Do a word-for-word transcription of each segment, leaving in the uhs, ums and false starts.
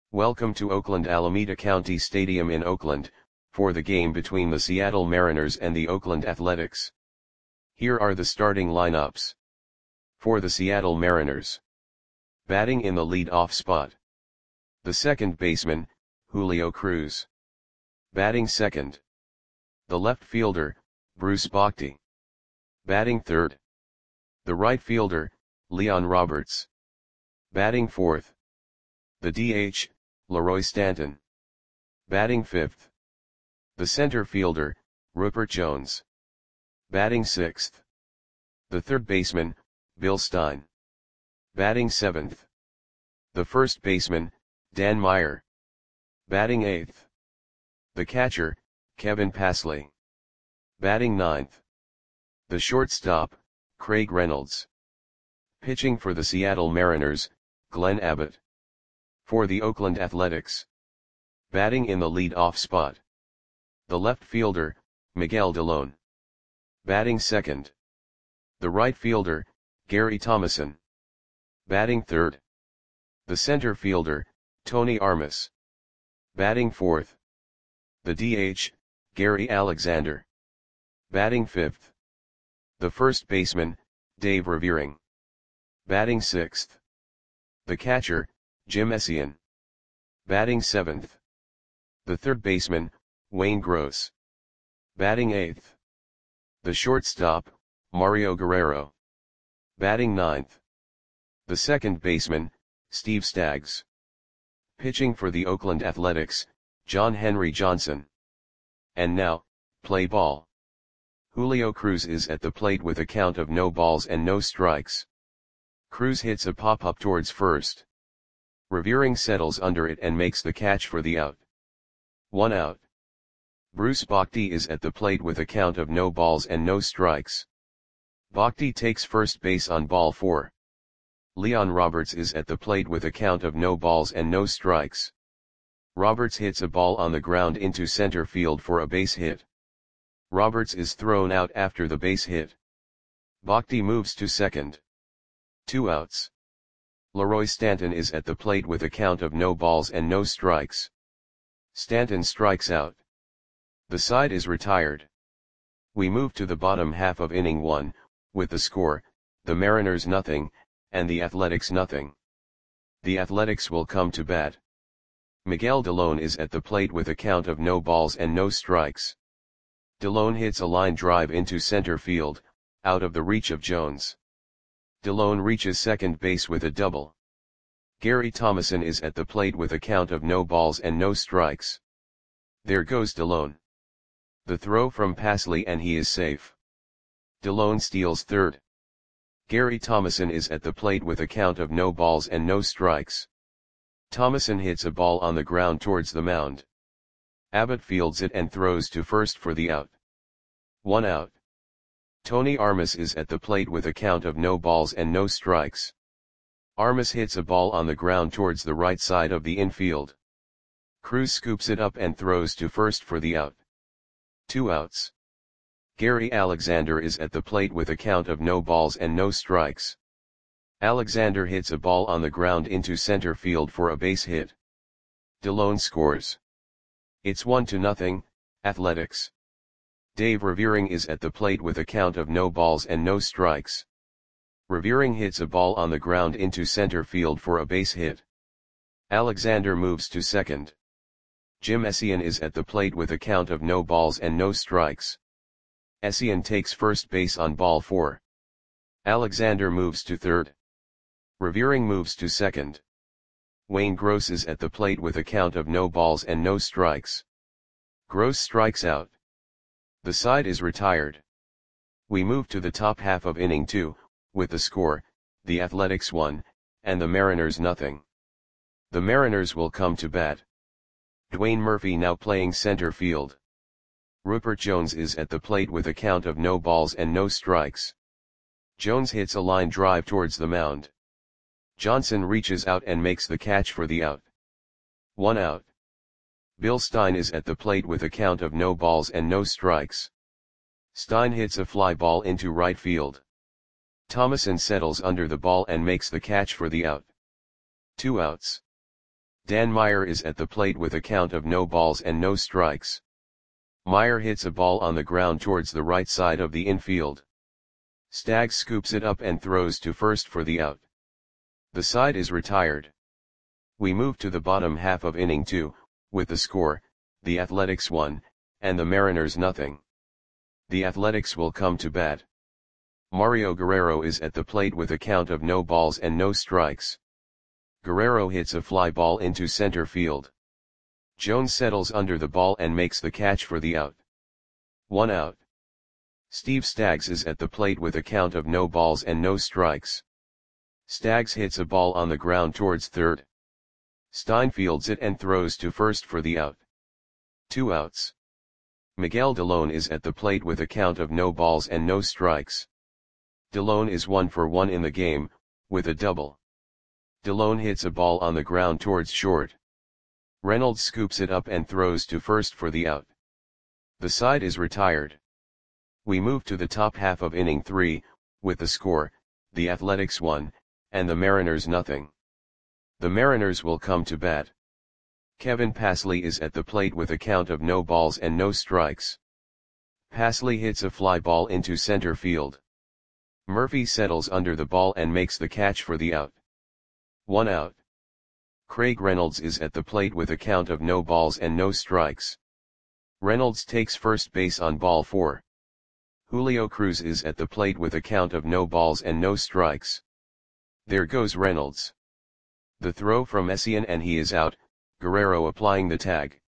Welcome to Oakland Alameda County Stadium in Oakland, for the game between the Seattle Mariners and the Oakland Athletics. Here are the starting lineups. For the Seattle Mariners. Batting in the lead-off spot. The second baseman, Julio Cruz. Batting second. The left fielder, Bruce Bochy. Batting third. The right fielder, Leon Roberts. Batting fourth. The D H, Leroy Stanton. Batting fifth. The center fielder, Rupert Jones. Batting sixth. The third baseman, Bill Stein. Batting seventh. The first baseman, Dan Meyer. Batting eighth. The catcher, Kevin Passley. Batting ninth. The shortstop, Craig Reynolds. Pitching for the Seattle Mariners, Glenn Abbott. For the Oakland Athletics. Batting in the lead-off spot. The left fielder, Miguel Delone. Batting second. The right fielder, Gary Thomasson. Batting third. The center fielder, Tony Armas. Batting fourth. The D H, Gary Alexander. Batting fifth. The first baseman, Dave Revering. Batting sixth. The catcher, Jim Essien. Batting seventh. The third baseman, Wayne Gross. Batting eighth. The shortstop, Mario Guerrero. Batting ninth. The second baseman, Steve Staggs. Pitching for the Oakland Athletics, John Henry Johnson. And now, play ball. Julio Cruz is at the plate with a count of no balls and no strikes. Cruz hits a pop-up towards first. Revering settles under it and makes the catch for the out. One out. Bruce Bochy is at the plate with a count of no balls and no strikes. Bochy takes first base on ball four. Leon Roberts is at the plate with a count of no balls and no strikes. Roberts hits a ball on the ground into center field for a base hit. Roberts is thrown out after the base hit. Bochy moves to second. Two outs. Leroy Stanton is at the plate with a count of no balls and no strikes. Stanton strikes out. The side is retired. We move to the bottom half of inning one, with the score, the Mariners nothing, and the Athletics nothing. The Athletics will come to bat. Miguel Delone is at the plate with a count of no balls and no strikes. Delone hits a line drive into center field, out of the reach of Jones. Delone reaches second base with a double. Gary Thomasson is at the plate with a count of no balls and no strikes. There goes Delone. The throw from Passley and he is safe. Delone steals third. Gary Thomasson is at the plate with a count of no balls and no strikes. Thomasson hits a ball on the ground towards the mound. Abbott fields it and throws to first for the out. One out. Tony Armas is at the plate with a count of no balls and no strikes. Armas hits a ball on the ground towards the right side of the infield. Cruz scoops it up and throws to first for the out. Two outs. Gary Alexander is at the plate with a count of no balls and no strikes. Alexander hits a ball on the ground into center field for a base hit. Delone scores. It's one to nothing, Athletics. Dave Revering is at the plate with a count of no balls and no strikes. Revering hits a ball on the ground into center field for a base hit. Alexander moves to second. Jim Essien is at the plate with a count of no balls and no strikes. Essien takes first base on ball four. Alexander moves to third. Revering moves to second. Wayne Gross is at the plate with a count of no balls and no strikes. Gross strikes out. The side is retired. We move to the top half of inning two, with the score, the Athletics one, and the Mariners nothing. The Mariners will come to bat. Dwayne Murphy now playing center field. Rupert Jones is at the plate with a count of no balls and no strikes. Jones hits a line drive towards the mound. Johnson reaches out and makes the catch for the out. One out. Bill Stein is at the plate with a count of no balls and no strikes. Stein hits a fly ball into right field. Thomasson settles under the ball and makes the catch for the out. Two outs. Dan Meyer is at the plate with a count of no balls and no strikes. Meyer hits a ball on the ground towards the right side of the infield. Staggs scoops it up and throws to first for the out. The side is retired. We move to the bottom half of inning two, with the score, the Athletics one, and the Mariners nothing. The Athletics will come to bat. Mario Guerrero is at the plate with a count of no balls and no strikes. Guerrero hits a fly ball into center field. Jones settles under the ball and makes the catch for the out. One out. Steve Staggs is at the plate with a count of no balls and no strikes. Staggs hits a ball on the ground towards third. Stein fields it and throws to first for the out. Two outs. Miguel Delone is at the plate with a count of no balls and no strikes. Delone is one for one in the game, with a double. Delone hits a ball on the ground towards short. Reynolds scoops it up and throws to first for the out. The side is retired. We move to the top half of inning three, with the score, the Athletics one, and the Mariners nothing. The Mariners will come to bat. Kevin Passley is at the plate with a count of no balls and no strikes. Passley hits a fly ball into center field. Murphy settles under the ball and makes the catch for the out. One out. Craig Reynolds is at the plate with a count of no balls and no strikes. Reynolds takes first base on ball four. Julio Cruz is at the plate with a count of no balls and no strikes. There goes Reynolds. The throw from Essien and he is out, Guerrero applying the tag.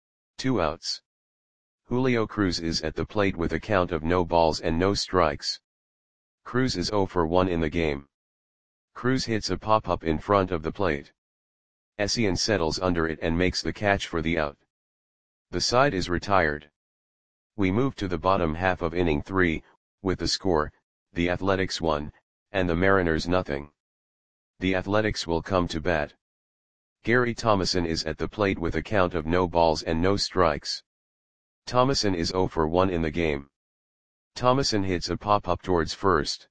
Two outs. Julio Cruz is at the plate with a count of no balls and no strikes. Cruz is zero for one in the game. Cruz hits a pop-up in front of the plate. Essien settles under it and makes the catch for the out. The side is retired. We move to the bottom half of inning three, with the score, the Athletics one, and the Mariners nothing. The Athletics will come to bat. Gary Thomason is at the plate with a count of no balls and no strikes. Thomason is zero for one in the game. Thomason hits a pop-up towards first.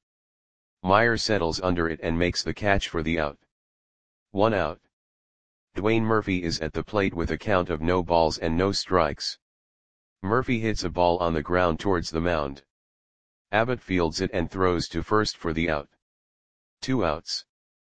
Meyer settles under it and makes the catch for the out. One out. Dwayne Murphy is at the plate with a count of no balls and no strikes. Murphy hits a ball on the ground towards the mound. Abbott fields it and throws to first for the out. Two outs.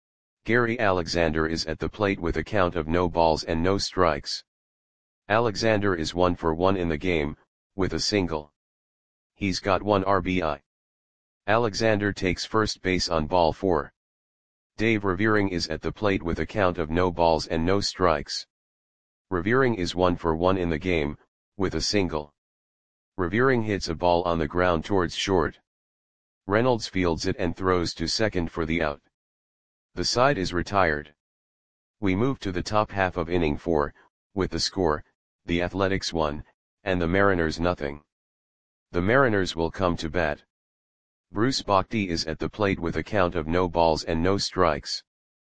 Gary Alexander is at the plate with a count of no balls and no strikes. Alexander is one for one in the game, with a single. He's got one R B I. Alexander takes first base on ball four. Dave Revering is at the plate with a count of no balls and no strikes. Revering is one for one in the game, with a single. Revering hits a ball on the ground towards short. Reynolds fields it and throws to second for the out. The side is retired. We move to the top half of inning four, with the score, the Athletics one, and the Mariners nothing. The Mariners will come to bat. Bruce Bochy is at the plate with a count of no balls and no strikes.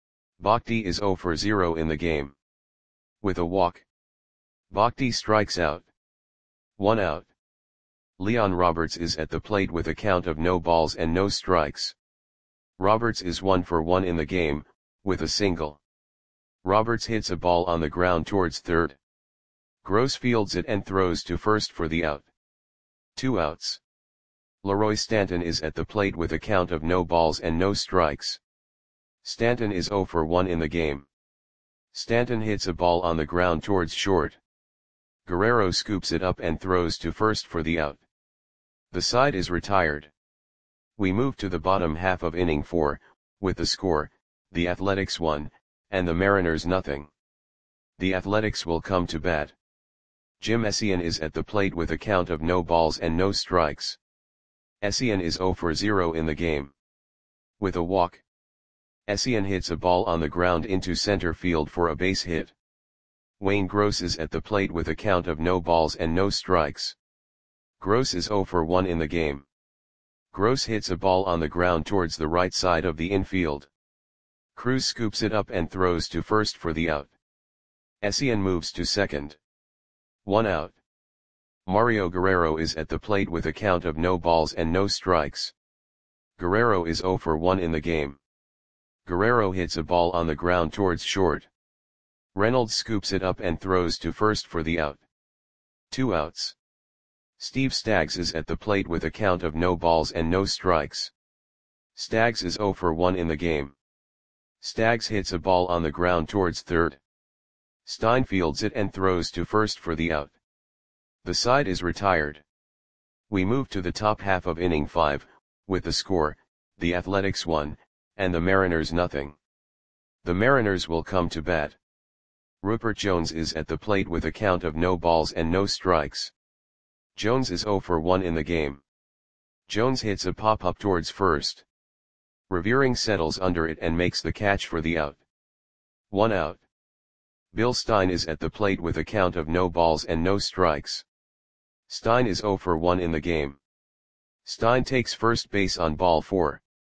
Bochy is zero for zero in the game. With a walk. Bochy strikes out. One out. Leon Roberts is at the plate with a count of no balls and no strikes. Roberts is one for one in the game, with a single. Roberts hits a ball on the ground towards third. Gross fields it and throws to first for the out. Two outs. Leroy Stanton is at the plate with a count of no balls and no strikes. Stanton is zero for one in the game. Stanton hits a ball on the ground towards short. Guerrero scoops it up and throws to first for the out. The side is retired. We move to the bottom half of inning four, with the score, the Athletics one, and the Mariners nothing. The Athletics will come to bat. Jim Essien is at the plate with a count of no balls and no strikes. Essien is zero for zero in the game. With a walk. Essien hits a ball on the ground into center field for a base hit. Wayne Gross is at the plate with a count of no balls and no strikes. Gross is zero for one in the game. Gross hits a ball on the ground towards the right side of the infield. Cruz scoops it up and throws to first for the out. Essien moves to second. One out. Mario Guerrero is at the plate with a count of no balls and no strikes. Guerrero is zero for one in the game. Guerrero hits a ball on the ground towards short. Reynolds scoops it up and throws to first for the out. Two outs. Steve Staggs is at the plate with a count of no balls and no strikes. Staggs is oh for one in the game. Staggs hits a ball on the ground towards third. Stein fields it and throws to first for the out. The side is retired. We move to the top half of inning five, with the score, the Athletics one, and the Mariners nothing. The Mariners will come to bat. Rupert Jones is at the plate with a count of no balls and no strikes. Jones is oh for one in the game. Jones hits a pop-up towards first. Revering settles under it and makes the catch for the out. One out. Bill Stein is at the plate with a count of no balls and no strikes. Stein is oh for one in the game. Stein takes first base on ball four.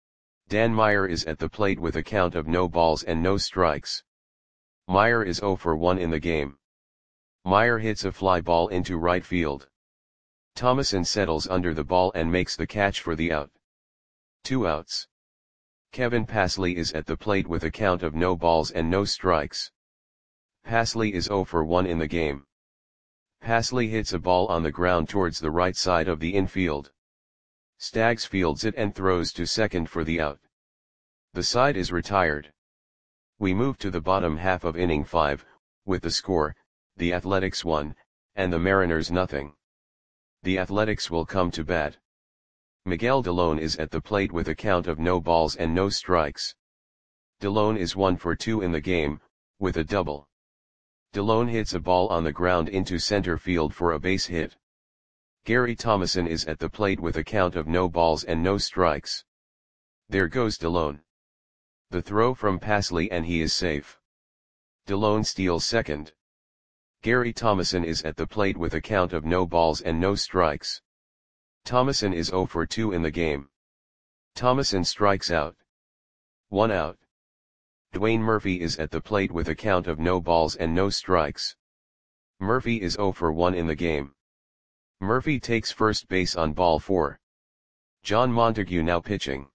Dan Meyer is at the plate with a count of no balls and no strikes. Meyer is oh for one in the game. Meyer hits a fly ball into right field. Thomason settles under the ball and makes the catch for the out. Two outs. Kevin Passley is at the plate with a count of no balls and no strikes. Passley is oh for one in the game. Passley hits a ball on the ground towards the right side of the infield. Staggs fields it and throws to second for the out. The side is retired. We move to the bottom half of inning five, with the score, the Athletics one, and the Mariners nothing. The Athletics will come to bat. Miguel Delone is at the plate with a count of no balls and no strikes. Delone is one for two in the game, with a double. Delone hits a ball on the ground into center field for a base hit. Gary Thomason is at the plate with a count of no balls and no strikes. There goes Delone. The throw from Passley and he is safe. Delone steals second. Gary Thomason is at the plate with a count of no balls and no strikes. Thomason is oh for two in the game. Thomason strikes out. One out. Dwayne Murphy is at the plate with a count of no balls and no strikes. Murphy is oh for one in the game. Murphy takes first base on ball four. John Montague now pitching.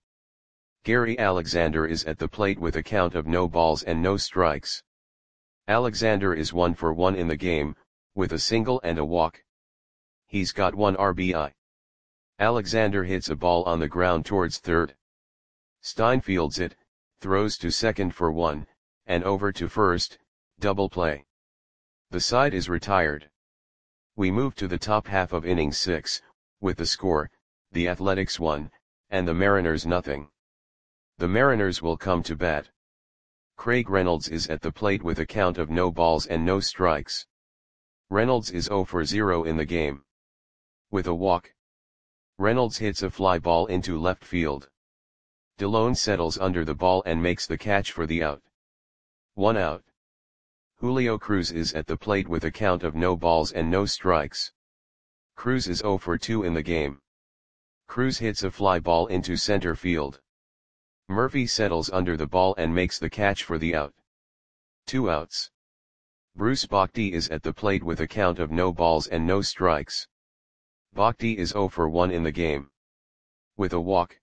Gary Alexander is at the plate with a count of no balls and no strikes. Alexander is one for one in the game, with a single and a walk. He's got one R B I. Alexander hits a ball on the ground towards third. Stein fields it, throws to second for one, and over to first, double play. The side is retired. We move to the top half of inning six, with the score, the Athletics one, and the Mariners nothing. The Mariners will come to bat. Craig Reynolds is at the plate with a count of no balls and no strikes. Reynolds is oh for zero in the game. With a walk. Reynolds hits a fly ball into left field. Delone settles under the ball and makes the catch for the out. One out. Julio Cruz is at the plate with a count of no balls and no strikes. Cruz is oh for two in the game. Cruz hits a fly ball into center field. Murphy settles under the ball and makes the catch for the out. Two outs. Bruce Bochy is at the plate with a count of no balls and no strikes. Bochy is oh for one in the game. With a walk.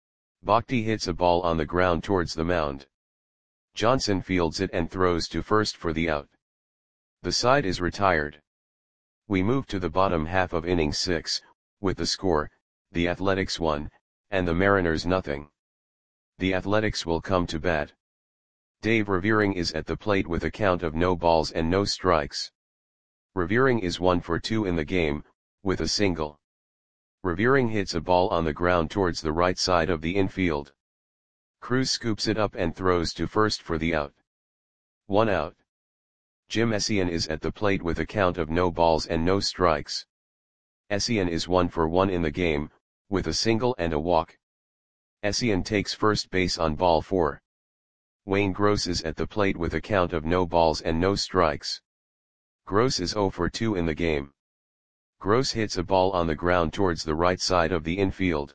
Bochy hits a ball on the ground towards the mound. Johnson fields it and throws to first for the out. The side is retired. We move to the bottom half of inning six, with the score, the Athletics one, and the Mariners nothing. The Athletics will come to bat. Dave Revering is at the plate with a count of no balls and no strikes. Revering is one for two in the game, with a single. Revering hits a ball on the ground towards the right side of the infield. Cruz scoops it up and throws to first for the out. One out. Jim Essien is at the plate with a count of no balls and no strikes. Essien is one for one in the game, with a single and a walk. Essien takes first base on ball four. Wayne Gross is at the plate with a count of no balls and no strikes. Gross is oh for two in the game. Gross hits a ball on the ground towards the right side of the infield.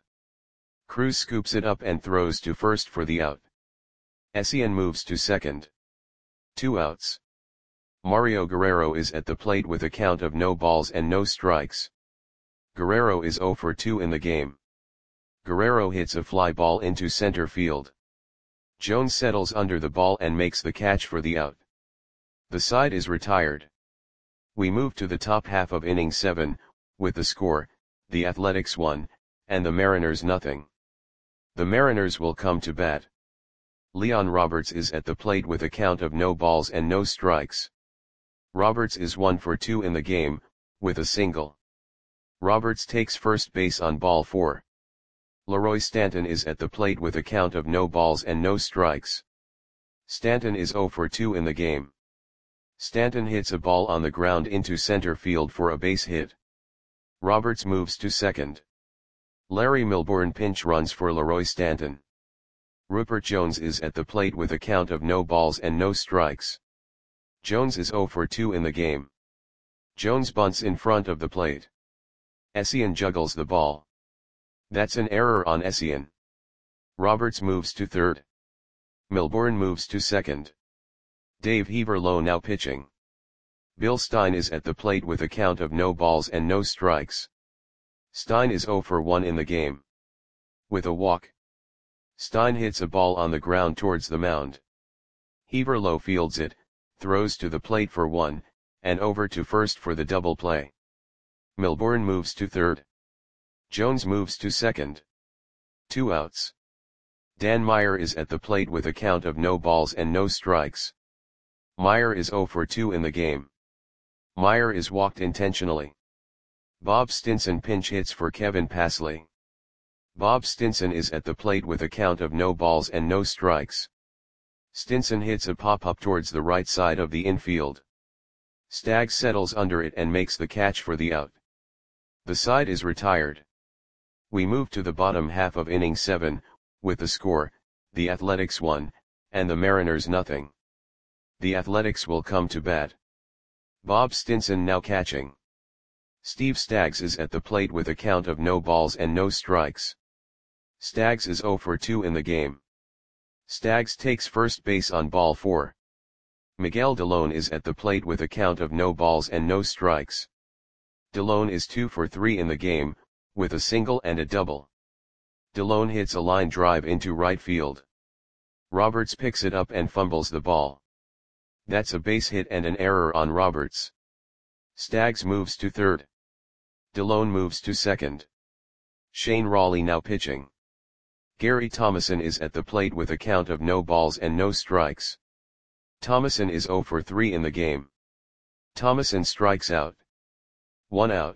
Cruz scoops it up and throws to first for the out. Essien moves to second. Two outs. Mario Guerrero is at the plate with a count of no balls and no strikes. Guerrero is oh for two in the game. Guerrero hits a fly ball into center field. Jones settles under the ball and makes the catch for the out. The side is retired. We move to the top half of inning seven, with the score, the Athletics one, and the Mariners nothing. The Mariners will come to bat. Leon Roberts is at the plate with a count of no balls and no strikes. Roberts is one for two in the game, with a single. Roberts takes first base on ball four. Leroy Stanton is at the plate with a count of no balls and no strikes. Stanton is zero for two in the game. Stanton hits a ball on the ground into center field for a base hit. Roberts moves to second. Larry Milbourne pinch runs for Leroy Stanton. Rupert Jones is at the plate with a count of no balls and no strikes. Jones is zero for two in the game. Jones bunts in front of the plate. Essien juggles the ball. That's an error on Essien. Roberts moves to third. Milbourne moves to second. Dave Heaverlo now pitching. Bill Stein is at the plate with a count of no balls and no strikes. Stein is zero for one in the game. With a walk. Stein hits a ball on the ground towards the mound. Heaverlo fields it, throws to the plate for one, and over to first for the double play. Milbourne moves to third. Jones moves to second. Two outs. Dan Meyer is at the plate with a count of no balls and no strikes. Meyer is zero for two in the game. Meyer is walked intentionally. Bob Stinson pinch hits for Kevin Passley. Bob Stinson is at the plate with a count of no balls and no strikes. Stinson hits a pop-up towards the right side of the infield. Staggs settles under it and makes the catch for the out. The side is retired. We move to the bottom half of inning seven, with the score, the Athletics one, and the Mariners nothing. The Athletics will come to bat. Bob Stinson now catching. Steve Staggs is at the plate with a count of no balls and no strikes. Staggs is zero for two in the game. Staggs takes first base on ball four. Miguel Delone is at the plate with a count of no balls and no strikes. Delone is two for three in the game, with a single and a double. Delone hits a line drive into right field. Roberts picks it up and fumbles the ball. That's a base hit and an error on Roberts. Staggs moves to third. Delone moves to second. Shane Rawley now pitching. Gary Thomason is at the plate with a count of no balls and no strikes. Thomason is zero for three in the game. Thomason strikes out. One out.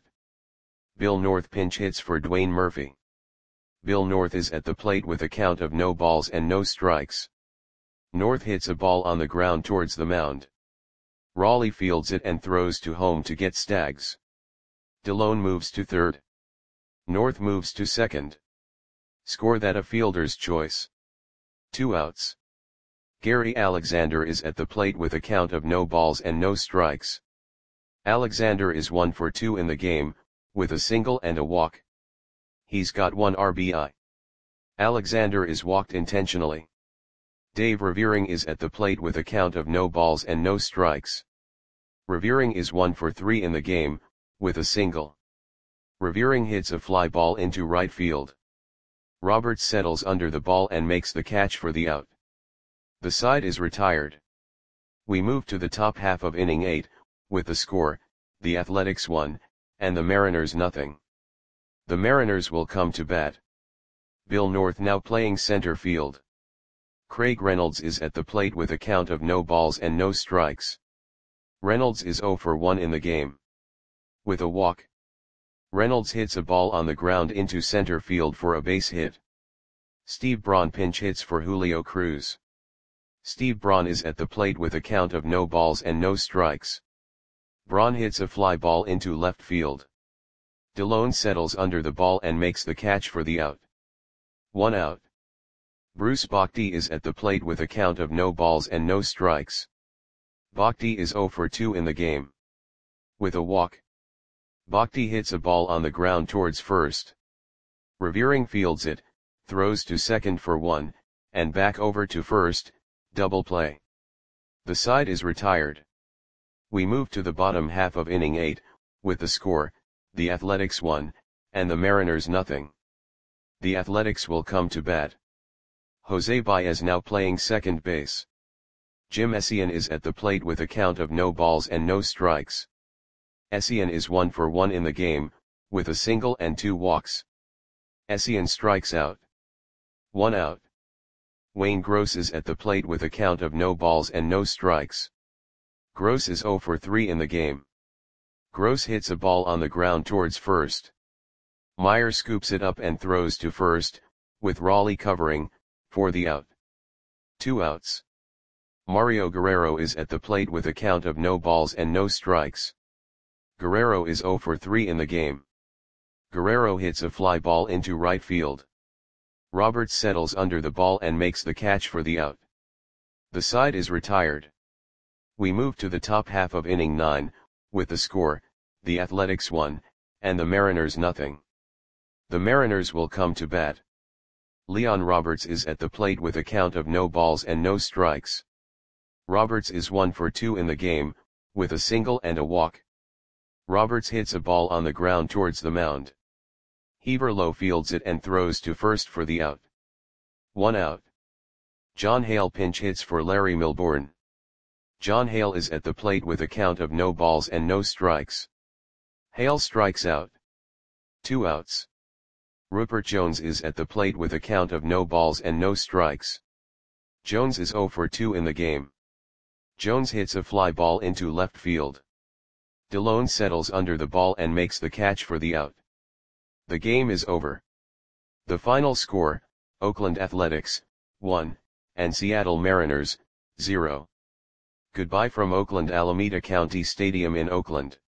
Bill North pinch hits for Dwayne Murphy. Bill North is at the plate with a count of no balls and no strikes. North hits a ball on the ground towards the mound. Rawley fields it and throws to home to get Staggs. Delone moves to third. North moves to second. Score that a fielder's choice. Two outs. Gary Alexander is at the plate with a count of no balls and no strikes. Alexander is one for two in the game, with a single and a walk. He's got one R B I. Alexander is walked intentionally. Dave Revering is at the plate with a count of no balls and no strikes. Revering is one for three in the game, with a single. Revering hits a fly ball into right field. Roberts settles under the ball and makes the catch for the out. The side is retired. We move to the top half of inning eight, with the score, the Athletics one, and the Mariners nothing. The Mariners will come to bat. Bill North now playing center field. Craig Reynolds is at the plate with a count of no balls and no strikes. Reynolds is zero for one in the game. With a walk. Reynolds hits a ball on the ground into center field for a base hit. Steve Braun pinch hits for Julio Cruz. Steve Braun is at the plate with a count of no balls and no strikes. Braun hits a fly ball into left field. Delone settles under the ball and makes the catch for the out. One out. Bruce Bochy is at the plate with a count of no balls and no strikes. Bochy is zero for two in the game. With a walk. Bochy hits a ball on the ground towards first. Revering fields it, throws to second for one, and back over to first, double play. The side is retired. We move to the bottom half of inning eight, with the score, the Athletics one, and the Mariners nothing. The Athletics will come to bat. Jose Baez now playing second base. Jim Essien is at the plate with a count of no balls and no strikes. Essien is one for one in the game, with a single and two walks. Essien strikes out. One out. Wayne Gross is at the plate with a count of no balls and no strikes. Gross is zero for three in the game. Gross hits a ball on the ground towards first. Meyer scoops it up and throws to first, with Raleigh covering, for the out. Two outs. Mario Guerrero is at the plate with a count of no balls and no strikes. Guerrero is zero for three in the game. Guerrero hits a fly ball into right field. Roberts settles under the ball and makes the catch for the out. The side is retired. We move to the top half of inning nine, with the score, the Athletics one, and the Mariners nothing. The Mariners will come to bat. Leon Roberts is at the plate with a count of no balls and no strikes. Roberts is one for two in the game, with a single and a walk. Roberts hits a ball on the ground towards the mound. Heaverlo fields it and throws to first for the out. One out. John Hale pinch hits for Larry Milbourne. John Hale is at the plate with a count of no balls and no strikes. Hale strikes out. Two outs. Rupert Jones is at the plate with a count of no balls and no strikes. Jones is zero for two in the game. Jones hits a fly ball into left field. DeLone settles under the ball and makes the catch for the out. The game is over. The final score, Oakland Athletics, one, and Seattle Mariners, zero. Goodbye from Oakland Alameda County Stadium in Oakland.